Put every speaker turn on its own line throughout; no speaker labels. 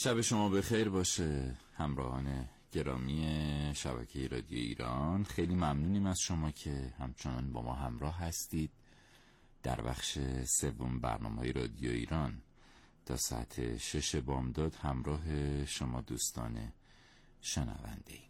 شب شما بخیر باشه همراهان گرامی شبکه رادیو ایران. خیلی ممنونیم از شما که همچنان با ما همراه هستید در بخش سوم برنامه‌های رادیو ایران. تا ساعت 6 بامداد همراه شما دوستان شنونده ایم.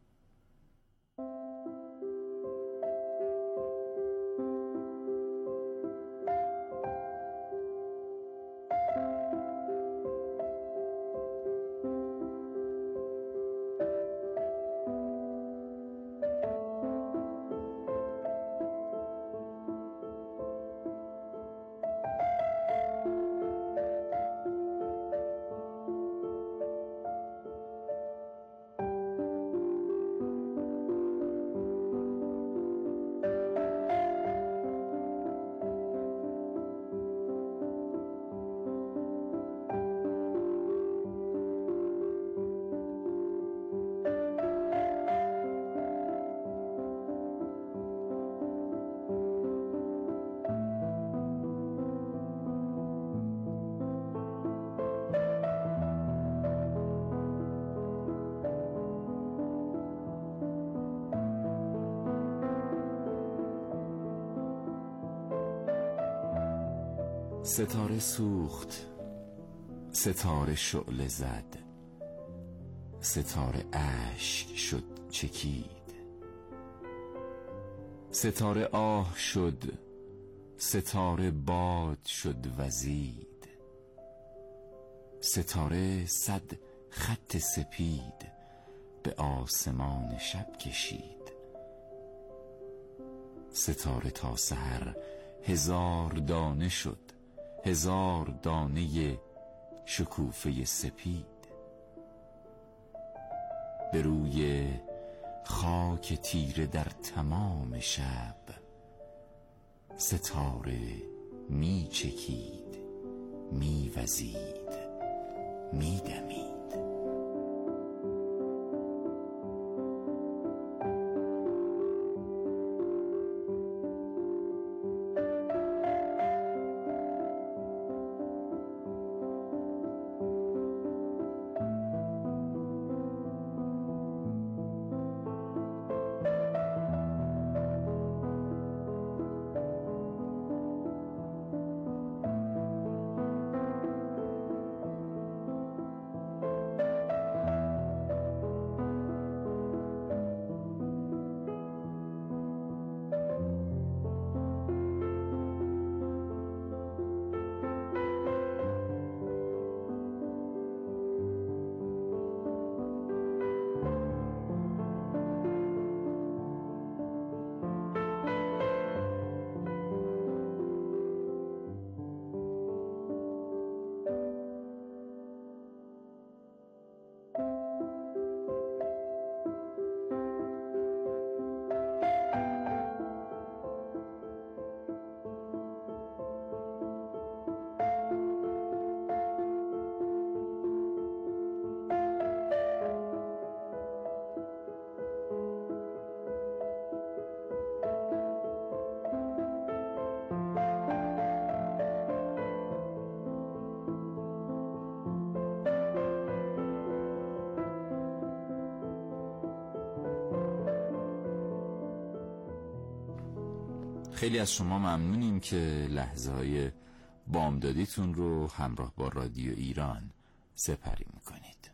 ستاره سوخت، ستاره شعله زد، ستاره اشک شد چکید، ستاره آه شد، ستاره باد شد وزید، ستاره صد خط سپید به آسمان شب کشید، ستاره تا سحر 1000 دانه شد، 1000 دانه شکوفه سپید، به روی خاک تیره در تمام شب ستاره می چکید، می وزید، می دمید. خیلی از شما ممنونیم که لحظه های بامدادیتون رو همراه با رادیو ایران سپری میکنید.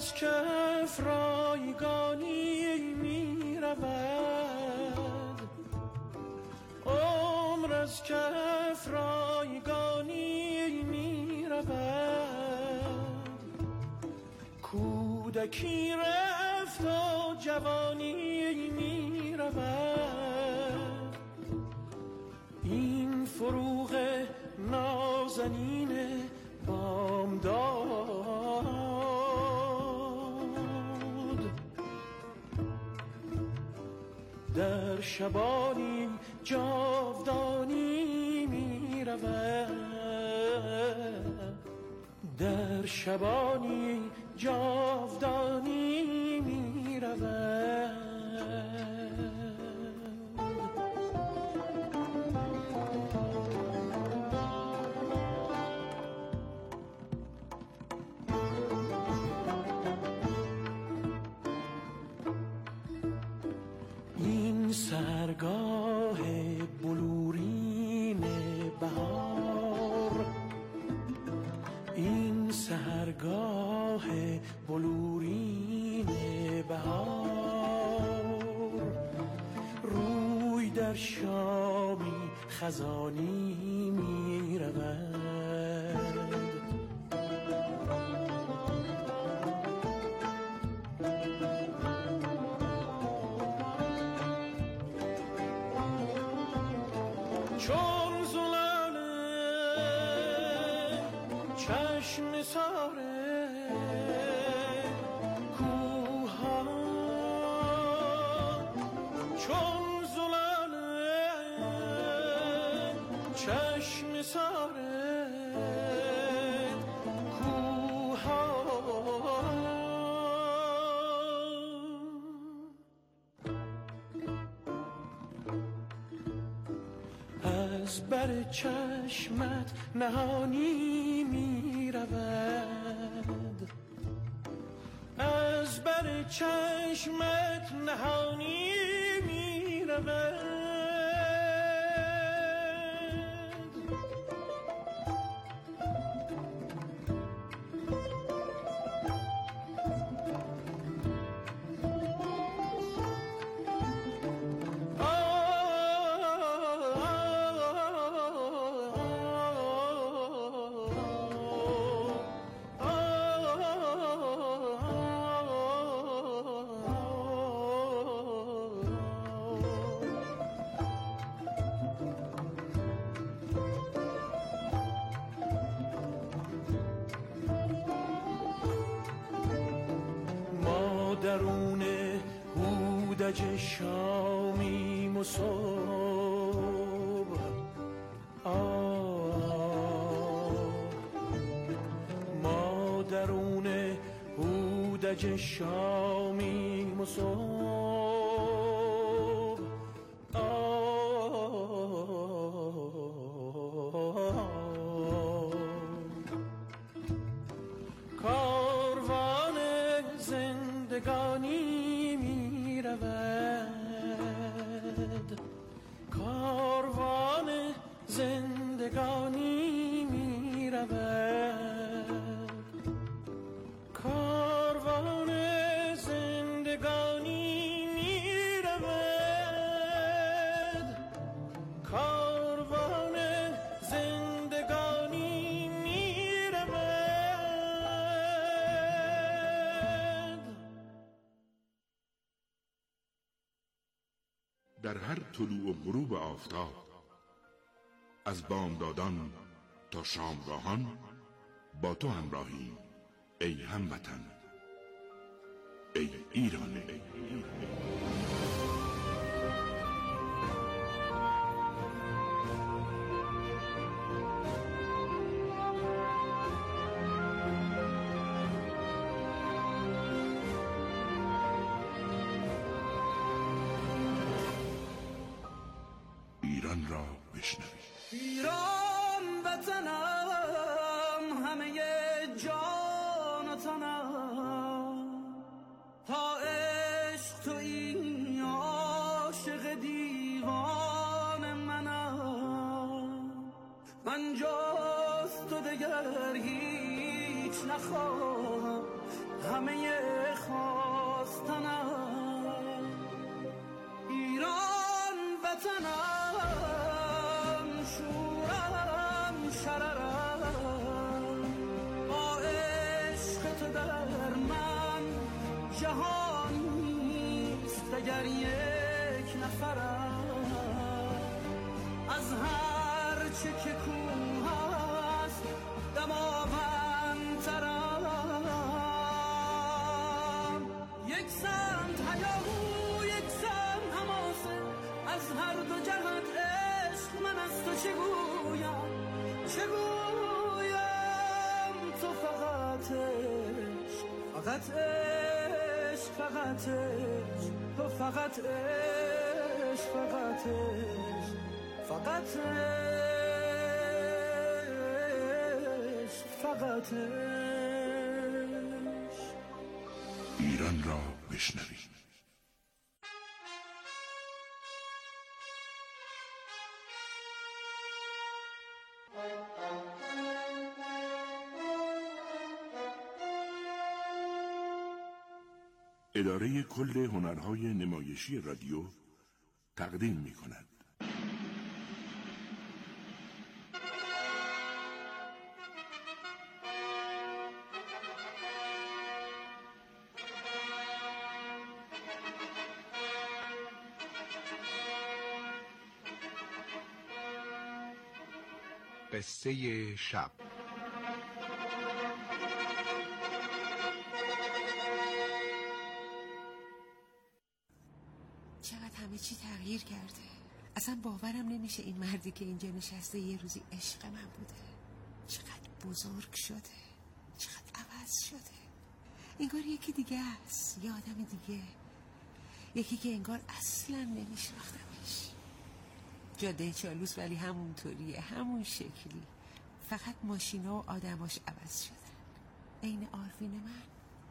از کف رایگانی می رود، عمر از کف رایگانی می رود. کودکی رفت و جوانی می رود. این فروغ نازنین بامداد در شبانی جاودانی می رود، در شبانی جاودانی می رود. سرگاه بلورین بهار، این سرگاه بلورین بهار، روی در شامی خزانی می رود. چون زلاله چشم ساره کوها، چون زلاله چشم ساره کوها، از بر چشمت نهانی می رود، از بر چشمت نهانی می رود. درون هودج شامیم و صبح، ما درون هودج شامیم و صبح، کاروان زندگانی می رود، کاروان زندگانی می رود، کاروان زندگانی می رود، کاروان زندگانی می رود.
در هر طلوع و غروب آفتاب، از بامدادان تا شامگاهان با تو همراهیم ای هموطن، ای ایران. ایران را بشنوید.
ایران وطنم، همه جان و تنم، تا عشق تو این عاشق دیوان منم، من جز تو دگر هیچ نخواهم، همه خواستنم، ایران وطنم، شورم شررم، با عشق تو در من جهان نیست اگر یک نفرم، از هر چه که کوه است دماوندترم، یک سمت هیاهو یک سمت حماسه، از هر دو جهت عشق من از تو چه گویم تو فقط عشق، فقط عشق، فقط عشق، تو فقط عشق، فقط عشق، فقط عشق، فقط عشق.
ایران را بشنوید. اداره کل هنرهای نمایشی رادیو تقدیم می کند.
قصه شب.
چقدر همه چی تغییر کرده. اصلا باورم نمیشه این مردی که اینجا نشسته یه روزی عشق من بوده. چقدر بزرگ شده، چقدر عوض شده. انگار یکی دیگه است، یه آدم دیگه، یکی که انگار اصلا نمیشناختمش. جاده چالوس ولی همونطوریه، همون شکلی، فقط ماشینا و آدماش عوض شدن. عین آروین من.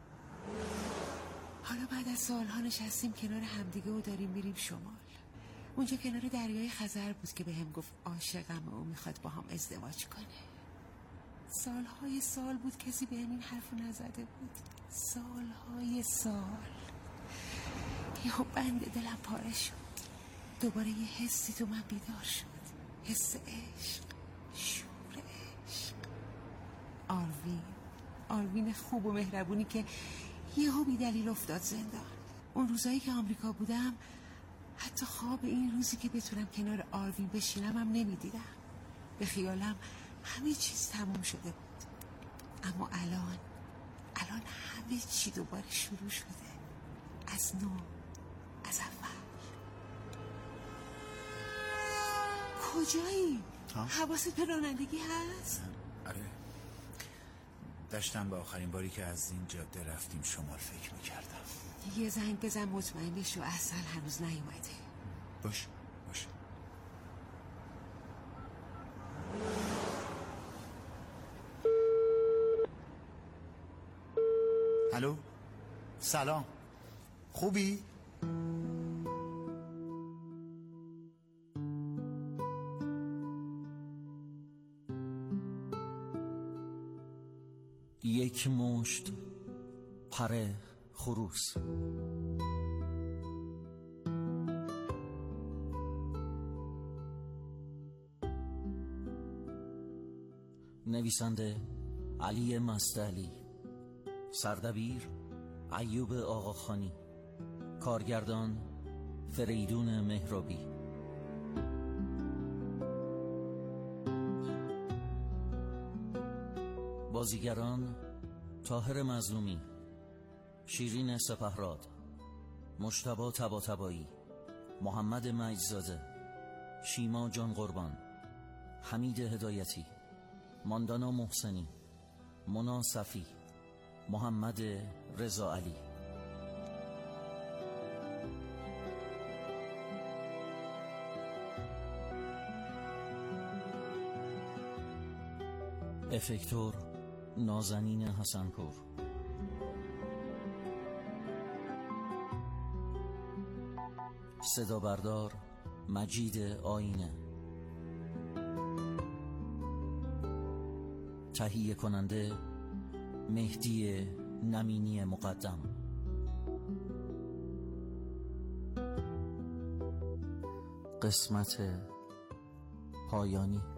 حالا بعد از سالها نشستیم کنار همدیگه و داریم میریم شمال. اونجا کنار دریای خزر بود که بهم گفت عاشقم و میخواد با هم ازدواج کنه. سالهای سال بود کسی بهم این حرفو نزده بود. سالهای سال. یهو بند دلم پاره شد. دوباره یه حسی تو من بیدار شد. حس عشق، شور عشق. آروین خوب و مهربونی که یهو بی دلیل افتاد زندان. اون روزایی که آمریکا بودم حتی خواب این روزی که بتونم کنار آروین بشینم هم نمیدیدم. به خیالم همه چیز تموم شده بود. اما الان همه چی دوباره شروع شده. از نو، از اول. کجایی؟ حواست به رانندگی هست؟
آره، داشتم به آخرین باری که از این جاده رفتیم شمال فکر میکردم.
یه زنگ بزن مطمئن بشو اصلا هنوز نیومده.
باش. الو، سلام، خوبی؟
یک مشت پره خروس. نویسنده علی مستعلی، سردبیر ایوب آقاخانی، کارگردان فریدون مهرابی. بازیگران طاهر مظلومی، شیرین سپهراد، مجتبی طباطبایی، محمد مجدزاده، شیما جان قربان، حمید هدایتی، ماندانا محسنی، مونا صفی، محمد رضا علی. افکتور نازنین حسنپور. صدا بردار مجید آینه. تهیه کننده مهدی نمینی مقدم. قسمت پایانی.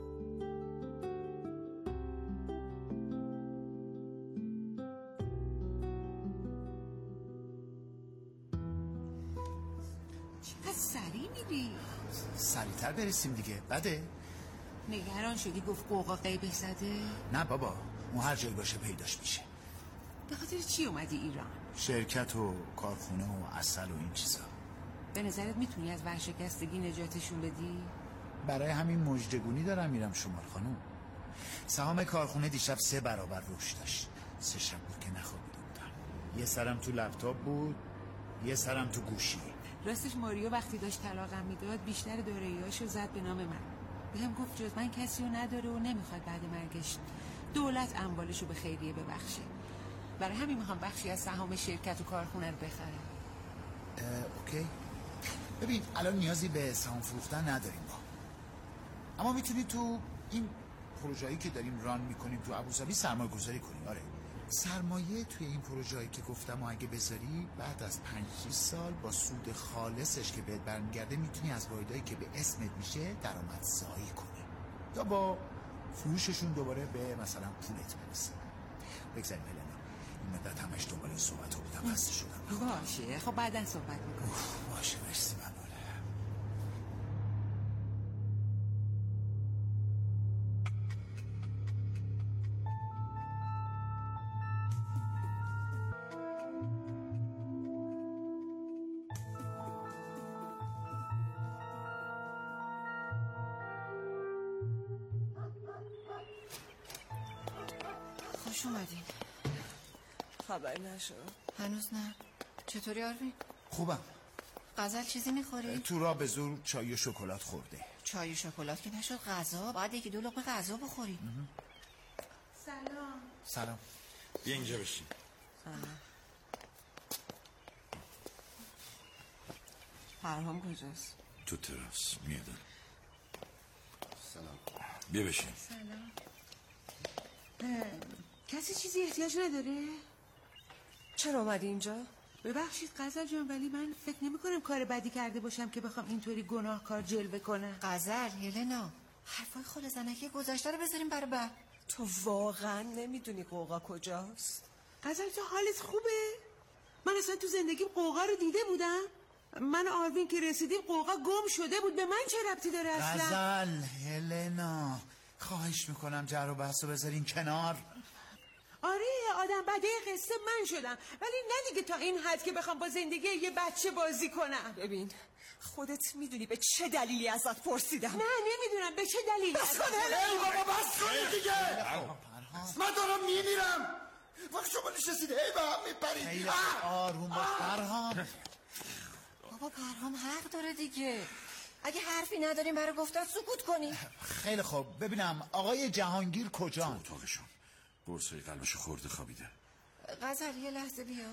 چقدر سریع میری؟
سریعتر برسیم دیگه. بده؟
نگران شدی گفت قوقا قیبه زده؟
نه بابا، اون هر جایی باشه پیداش میشه.
به خاطر چی اومدی ایران؟
شرکت و کارخونه و عسل و این چیزا.
به نظرت میتونی از ورشکستگی نجاتشون بدی؟
برای همین مژدگونی دارم میرم شمال خانم. سهام کارخونه دیشب 3 برابر رشد داشت. 3 شب بود که نخوابیده بودم. یه سرم تو لپتاپ بود، یه سرم تو گوشی.
راستش ماریو وقتی داشت طلاقم میداد بیشتر دارایی‌هاشو زد به نام من. بهم گفت جز من کسی رو نداره و نمیخواد بعد مرگش دولت اموالشو به خیریه ببخشه. برای همین میخوام بخشی از سهام شرکت و کارخونه رو بخرم.
اوکی. ببین الان نیازی به سهام فروختن نداریم با. اما میتونی تو این پروژه‌ای که داریم ران میکنیم تو ابوظبی سرمایه گذاری کنی. آره، سرمایه توی این پروژه‌ای که گفتم و اگه بذاری بعد از 5-6 سال با سود خالصش که بهت برمیگرده میتونی از واحدایی که به اسمت میشه درآمدزایی کنی یا با فروششون دوباره به مثلا پولت برسی. بگذاریم هلنا، این مدت همش دنبال این صحبت رو بودم، خسته شدم.
باشه خب بعدا صحبت میکنم.
باشه مرسی. ممنونه.
خوش اومدین.
خبری نشد؟
هنوز نه. چطوری آروین؟
خوبم.
غزل چیزی میخوری؟
تو راه به زور چای و شکلات خورده.
چای و شکلات که نشد غذا، باید 1-2 لقمه غذا بخوری.
سلام.
بیا اینجا بشین.
پرهام کجاست؟
تو تراس میادن. سلام. بیا بشین.
سلام. کسی چیزی احتیاج نداره؟
چرا اومدی اینجا؟
ببخشید غزل جان، ولی من فکر نمی کنم کار بدی کرده باشم که بخوام اینطوری گناهکار جلوه کنم.
غزل، هلنا، حرفای خود زنکی گذشته رو بذاریم برای بعد.
تو واقعا نمیدونی قوقا کجاست؟
غزل تو حالت خوبه؟ من اصلا تو زندگیم قوقا رو دیده بودم. من و آروین که رسیدیم قوقا گم شده بود. به من چه ربطی داره اصلا؟
غزل، هلنا، خواهش میکنم جر و بحث رو بذارین کنار.
آره آدم بده قصه من شدم، ولی نه دیگه تا این حد که بخوام با زندگی یه بچه بازی کنم.
ببین خودت میدونی به چه دلیلی ازت پرسیدم.
نه نمیدونم به چه دلیلی.
بس کن هلنا.
بابا بس کن دیگه. من دارم میمیرم. وقت شما نشستید هی به هم میپرید.
آروم باش پرهام.
بابا پرهام حق داره دیگه. اگه حرفی نداریم برای گفتن سکوت کنی.
خیلی خوب. ببینم آقای جهانگیر کجان؟
تو اتاقشون قرصای قلبشو خورده خوابیده.
غزل یه لحظه بیا.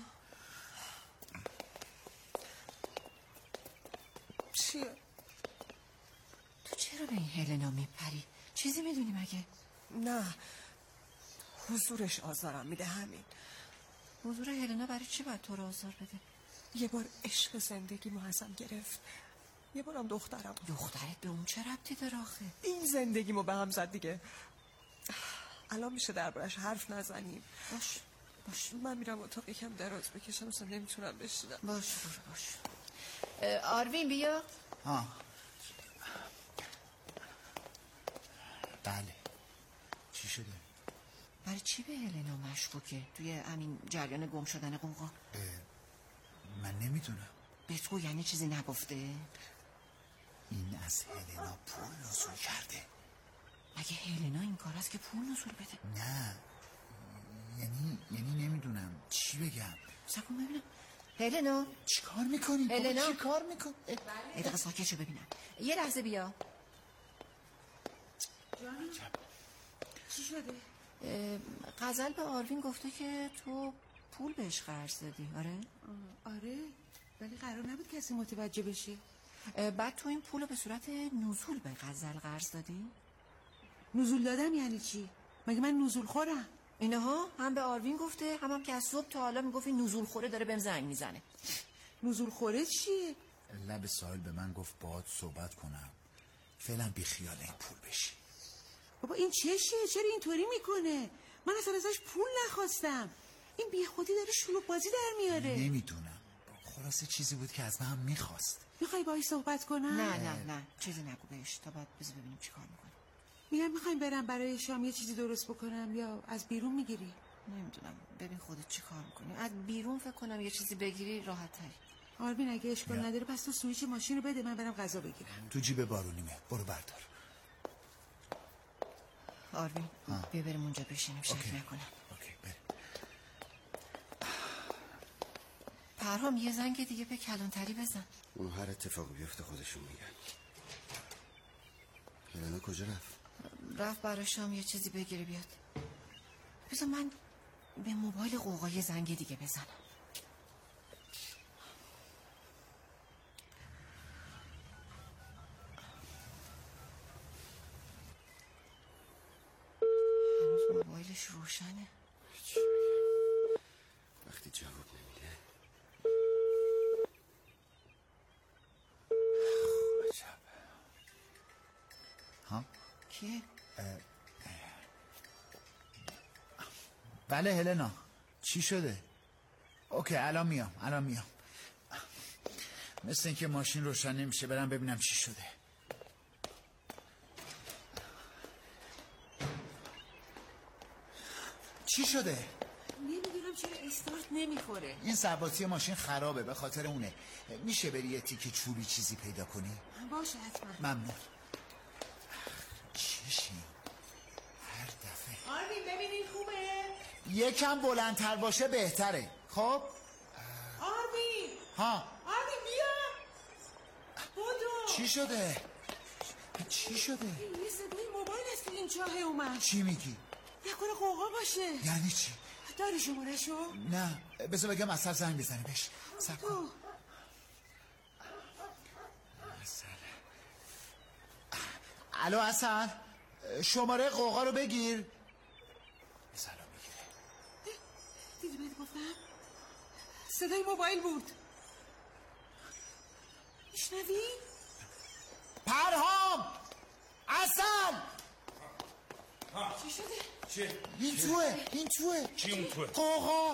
چیه؟
تو چرا به این هلنا میپری؟ چیزی میدونی مگه؟
نه حضورش آزارم میده، همین.
حضور هلنا برای چی باید تو رو آزار بده؟
یه بار عشق زندگیمو ازم گرفت، یه بارم دخترم.
دخترت به اون چه ربطی داره آخه؟
این زندگیمو به هم زد دیگه. الان میشه دربارش حرف نزنیم.
باش
من میرم اتاق یکم دراز بکشم، اصلا نمیتونم بشینم.
باش آروین بیا.
بله. چی شده؟
برای چی به هلنا مشکوکه توی همین جریان گم شدن قوقا؟
من نمیدونم.
به تو یعنی چیزی نگفته؟
این از هلنا پول نزول کرده.
مگه هلنا این کار است که پول نزول بده؟
نه یعنی نمیدونم چی بگم.
سکون ببینم. هلنا
چی کار میکنی؟
هلنا
چی کار میکنی؟
یه دقیقه ساکت شو ببینم. یه لحظه بیا.
جانی چی شده؟
غزل به آروین گفته که تو پول بهش قرض دادی.
آره ولی قرار نبود کسی متوجه بشه.
بعد تو این پولو به صورت نزول به غزل قرض دادی؟
نزول دادم یعنی چی؟ مگه من نزول خورم؟
اینها هم به آروین گفته هم که از صبح تا حالا میگفت این نزول خوره داره بهم زنگ میزنه.
نزول خوره چیه؟
لب ساحل به من گفت باهات صحبت کنم، فعلا بی خیال این پول بشی.
بابا این چشه؟ چرا اینطوری میکنه؟ من اصلا ازش پول نخواستم. این بی خودی داره شلوغ بازی در میاره.
نمیدونم، خلاصه چیزی بود که از من میخواست.
میخوای باهاش صحبت کنم؟
نه چیزی نگو بهش تا بعد بذار ببینیم چی کار میکنه.
میگم میخوایم برم برای شام یه چیزی درست بکنم یا از بیرون میگیری؟
نمیدونم، ببین خودت چی کار میکنی. از بیرون فکر کنم یه چیزی بگیری راحت تری.
آربین اگه اشکال نداره پس تو سویچ ماشین رو بده من برم غذا بگیرم.
تو جیب بارونیمه، برو بردار.
آربین بیا بریم اونجا بشینیم، شک نکنم.
اوکی بریم.
پرهام یه زنگ دیگه به کلانتری بزن.
اون هر اتفاقی بیفته خودشون میگن. هلنا کجا
رفت برای شام یه چیزی بگیره بیاد. بذار من به موبایل قوقا یه زنگ دیگه بزنم. هنوز موبایلش روشنه.
وقتی جواب نمیده
ها؟
کیه؟
بله هلنا، چی شده؟ اوکی الان میام. مثل اینکه ماشین روشن نمیشه، برم ببینم چی شده. چی شده؟
نمیدونم چرا استارت نمیخوره.
این ثباتی ماشین خرابه، به خاطر اونه. میشه بری یه تیکه چوبی چیزی پیدا کنی؟
باشه حتما.
ممنون. چشی هر دفعه.
آربین ببینین خوبه؟
یکم بلندتر باشه بهتره. خب
آربین.
ها
آربین بیا. بودو.
چی شده؟
یه صدای موبایل از تو این چاه اومد.
چی میگی؟
نکنه قوقا باشه.
یعنی چی؟
داری شماره‌شو؟
نه بذار بگم اصل زنگ بزنه بهش. صبر کن. الو اصل، شماره قوقا رو بگیر. سلام میگیره.
دیدی بهت گفتم؟ صدای موبایل بود. میشنوی؟
پرهام، اصل
چی شده؟
چیه؟
این توه.
چی اون توه؟
قوقا.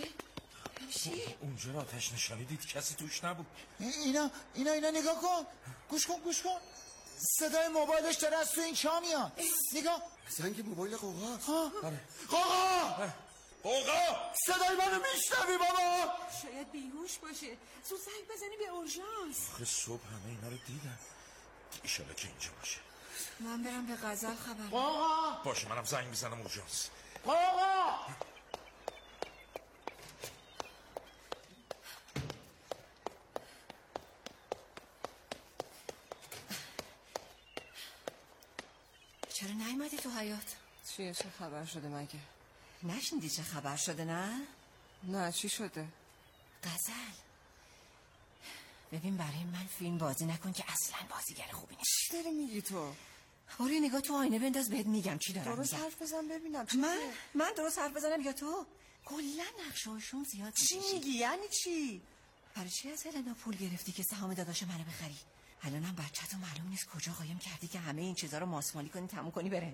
اونجا آتش نشانی دید کسی توش نبود.
اینا نگاه کن. گوش کن. صدای موبایلش داره از تو این چاه میاد. نگاه.
زنگ موبایل قوقا.
قوقا صدای منو میشنوی بابا؟
شاید بیهوش باشه. زود زنگ بزنی به اورژانس.
آخه صبح همه اینا رو دیدم. ایشالا که اینجا باشه.
من برم به غزل خبر.
قوقا
باشه منم زنگ میزنم اورژانس.
قوقا
چرا نیومدی تو حیاط؟
چه خبر شده مگه؟
نشنیدی چه خبر شده نه؟
نه چی شده؟
غزل ببین برای من فیلم بازی نکن که اصلا بازیگر خوبی نیست.
چی داری میگی تو؟
آره نگاه تو آینه بنداز بهت میگم چی دارم
درست
میگم.
حرف بزن ببینم.
من درست حرف بزنم یا تو؟ کلا نقشه‌هاشون زیاد
چی میگی؟ یعنی چی؟
برای چی از هلنا پول گرفتی که سهام داداش منو بخری؟ الانم بچه‌تو معلوم نیست کجا قایم کردی که همه این چیزا رو ماسمالی کنی تموم کنی بره.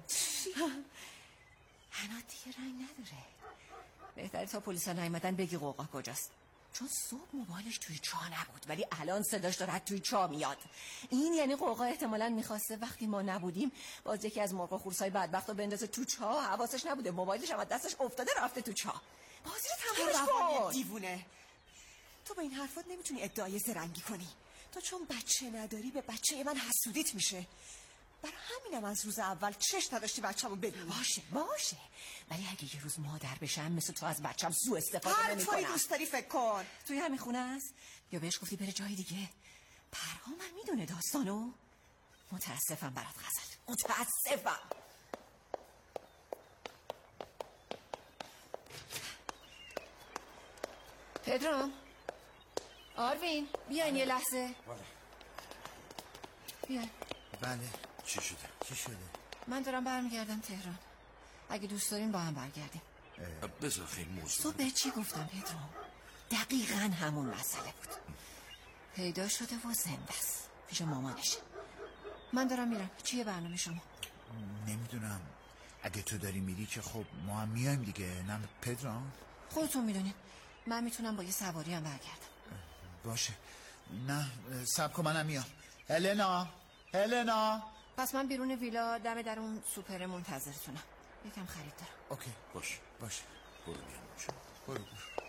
هنا دیگه رنگ نداره. بهتره تا پلیسا نیومدن بگی قوقا کجاست. چون صبح موبایلش توی چاه نبود ولی الان صداش داره توی چاه میاد. این یعنی قوقا احتمالاً میخواسته وقتی ما نبودیم باز یکی از مرغ خورسای بدبختو بندازه تو چاه. حواسش نبوده موبایلش هم از دستش افتاده رفته تو چاه. بازی رو تمومش کن.
دیوونه. تو با این حرفات نمیتونی ادعای زرنگی کنی. تو چون بچه نداری به بچه من حسودیت میشه. برای همینم از روز اول چش نداشتی بچه‌مو ببینی.
باشه ولی اگه یه روز مادر بشم مثل تو از بچه‌م سوء استفاده نمی‌کنم.
هر طوری دوست داری فکر کن.
توی همین خونه است یا بهش گفتی بره جای دیگه؟ پرهام من میدونه داستانو. متاسفم برات غزل، متاسفم. پدرام، آروین بیاین یه لحظه. بیاین.
بله.
چی شده؟
چی شده؟
من دارم برمیگردم تهران. اگه دوست دارین با هم برگردیم.
بذار خیلی موضوع
صبح به چی گفتم پدرو؟ دقیقاً همون مسئله بود. پیدا شده و زنده است پیش مامانش. من دارم میرم. چیه برنامه شما؟
نمیدونم. اگه تو داری میری که خب ما هم میایم دیگه. نه پدرو؟
خودتون میدونین. من میتونم با یه سواری هم برگردم.
باشه. نه صبر کن منم میام. هلنا
پس من بیرون ویلا دم در اون سوپر منتظرتونم. یکم خرید دارم.
اوکی
باش
باشه.
برو بیان.
برو